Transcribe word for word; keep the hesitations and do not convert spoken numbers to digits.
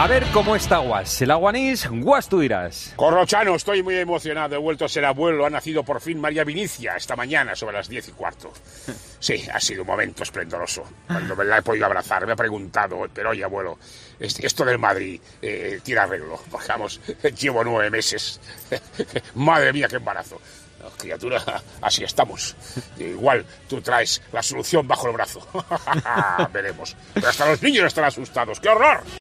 A ver cómo está Guas. El aguanís, Guas tú dirás. Corrochano, estoy muy emocionado. He vuelto a ser abuelo. Ha nacido por fin María Vinicia esta mañana sobre las diez y cuarto. Sí, ha sido un momento esplendoroso. Cuando me la he podido abrazar, me ha preguntado, pero oye, abuelo, esto del Madrid eh, tiene arreglo. Vamos, llevo nueve meses. Madre mía, qué embarazo. No, criatura, así estamos. Igual tú traes la solución bajo el brazo. Veremos. Pero hasta los niños están asustados. ¡Qué horror!